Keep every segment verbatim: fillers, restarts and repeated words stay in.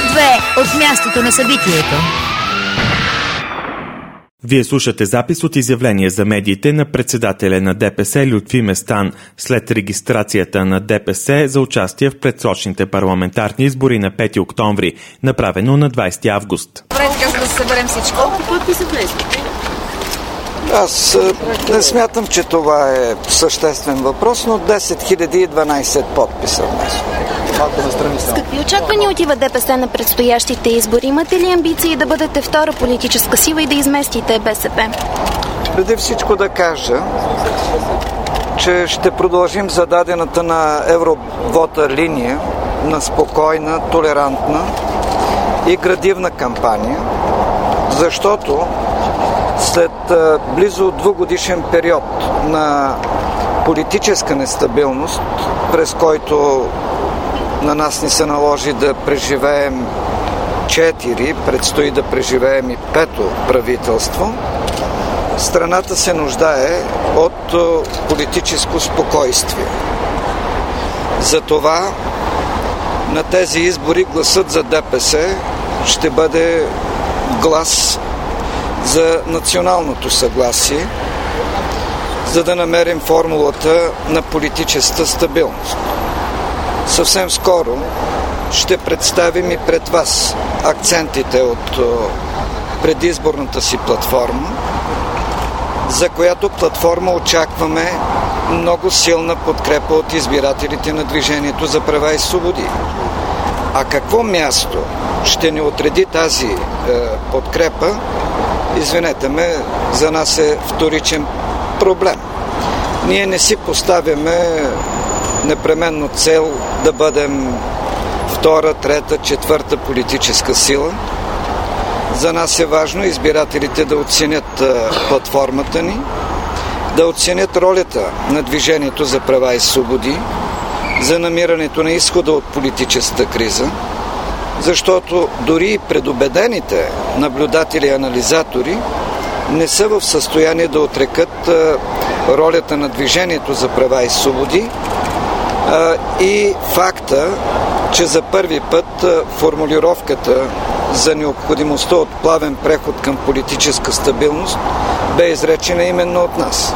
две от мястото на събитието. Вие слушате запис от изявление за медиите на председателя на ДПС Лютви Местан след регистрацията на ДПС за участие в предсрочните парламентарни избори на пети октомври, направено на двадесети август. Добре, така да се съберем всичко. Подписа влезе. Аз не смятам, че това е съществен въпрос, но десет хиляди и дванадесет подписа внесох. С какви очаквания отива ДПС на предстоящите избори? Имате ли амбиции да бъдете втора политическа сила и да изместите БСП? Преди всичко да кажа, че ще продължим зададената на Евровота линия на спокойна, толерантна и градивна кампания, защото след близо двугодишен период на политическа нестабилност, през който на нас ни се наложи да преживеем четири, предстои да преживеем и пето правителство, страната се нуждае от политическо спокойствие. Затова на тези избори гласът за ДПС ще бъде глас за националното съгласие, за да намерим формулата на политическата стабилност. Съвсем скоро ще представим и пред вас акцентите от предизборната си платформа, за която платформа очакваме много силна подкрепа от избирателите на Движението за права и свободи. А какво място ще ни отреди тази е, подкрепа, извинете ме, за нас е вторичен проблем. Ние не си поставяме непременно цел да бъдем втора, трета, четвърта политическа сила. За нас е важно избирателите да оценят платформата ни, да оценят ролята на Движението за права и свободи за намирането на изхода от политическата криза, защото дори и предубедените наблюдатели и анализатори не са в състояние да отрекат ролята на Движението за права и свободи и факта, че за първи път формулировката за необходимостта от плавен преход към политическа стабилност бе изречена именно от нас.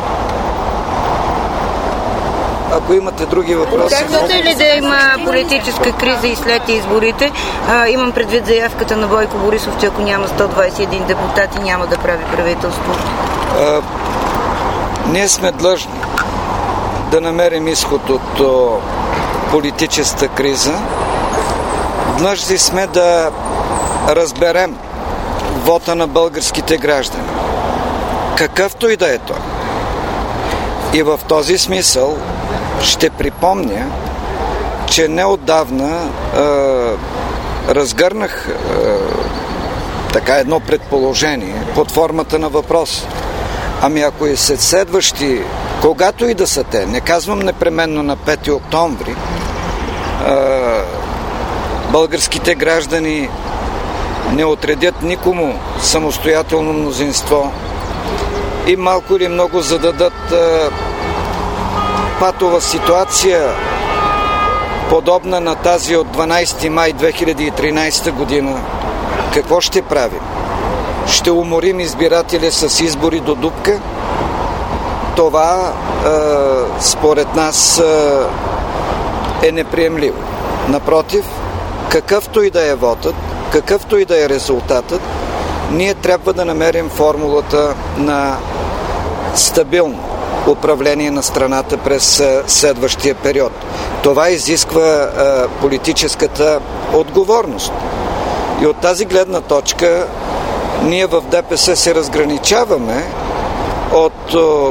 Ако имате други въпроси... Очаквате ли да има политическа криза и след изборите? А, имам предвид заявката на Бойко Борисов, че ако няма сто двадесет и един депутати, няма да прави правителство. А, ние сме длъжни да намерим изход от о, политическата криза. Длъжни сме да разберем вота на българските граждани. Какъвто и да е той. И в този смисъл ще припомня, че неотдавна е, разгърнах е, така едно предположение под формата на въпрос. Ами ако и след следващи, когато и да са те, не казвам непременно на пети октомври, е, българските граждани не отредят никому самостоятелно мнозинство и малко или много зададат е, патова ситуация, подобна на тази от дванадесети май две хиляди и тринадесета година, какво ще правим? Ще уморим избирателя с избори до дупка? Това е, според нас е, е неприемливо. Напротив, какъвто и да е вотът, какъвто и да е резултатът, ние трябва да намерим формулата на стабилно управление на страната през следващия период. Това изисква а, политическата отговорност. И от тази гледна точка ние в ДПС се разграничаваме от а,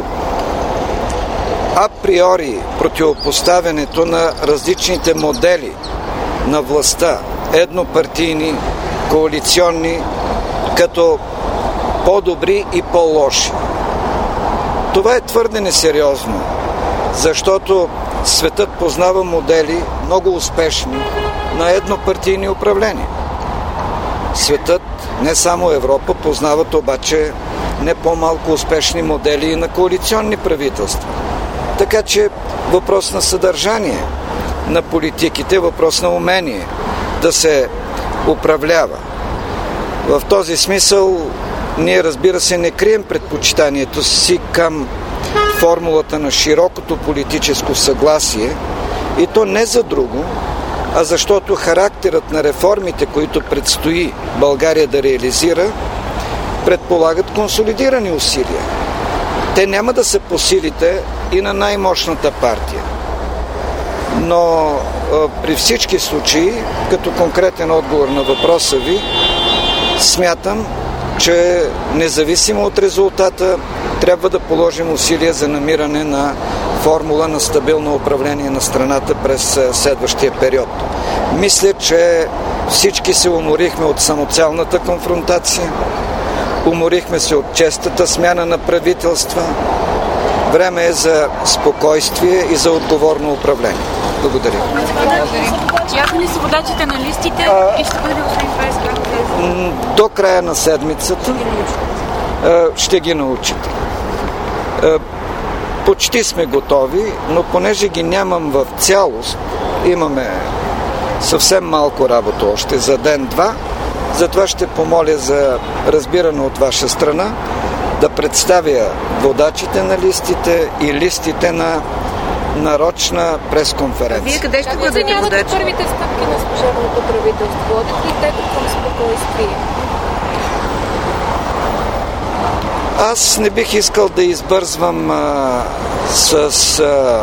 априори противопоставянето на различните модели на властта, еднопартийни, коалиционни, като по-добри и по-лоши. Това е твърде несериозно, защото светът познава модели много успешни на еднопартийни управления. Светът, не само Европа, познават обаче не по-малко успешни модели и на коалиционни правителства. Така че въпрос на съдържание на политиките, въпрос на умение да се управлява. В този смисъл ние, разбира се, не крием предпочитанието си към формулата на широкото политическо съгласие, и то не за друго, а защото характерът на реформите, които предстои България да реализира, предполагат консолидирани усилия. Те няма да са по силите и на най-мощната партия. Но а, при всички случаи, като конкретен отговор на въпроса ви, смятам, че независимо от резултата, трябва да положим усилия за намиране на формула на стабилно управление на страната през следващия период. Мисля, че всички се уморихме от самоцелната конфронтация, уморихме се от честата смяна на правителства. Време е за спокойствие и за отговорно управление. Благодаря. Ясно ли са водачите на листите а, и ще бъде освен това изказване? До края на седмицата ще ги научите. Почти сме готови, но понеже ги нямам в цялост, имаме съвсем малко работа още за ден-два, затова ще помоля за разбиране от ваша страна да представя водачите на листите и листите на нарочна пресконференция. Вие къде ще бъдете водачи? Първите стъпки на служебното правителство? Водят ли те към спокойствие? Аз не бих искал да избързвам а, с а,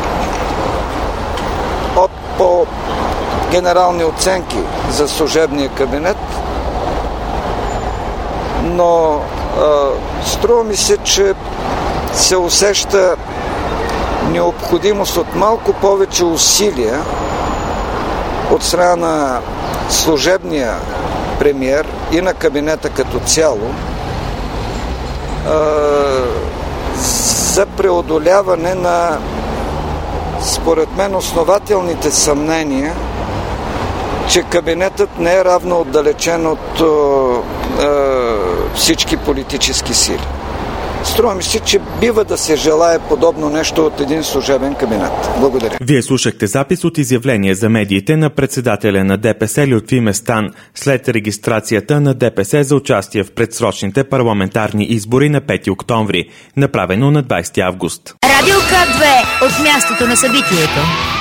от по генерални оценки за служебния кабинет, но а, струва ми се, че се усеща необходимост от малко повече усилия от страна на служебния премиер и на кабинета като цяло за преодоляване на, според мен, основателните съмнения, че кабинетът не е равно отдалечен от е, всички политически сили. Струва ми се, че бива да се желае подобно нещо от един служебен кабинет. Благодаря. Вие слушахте запис от изявление за медиите на председателя на ДПС Лютви Местан след регистрацията на ДПС за участие в предсрочните парламентарни избори на пети октомври, направено на двайсети август. Радио К две от мястото на събитието.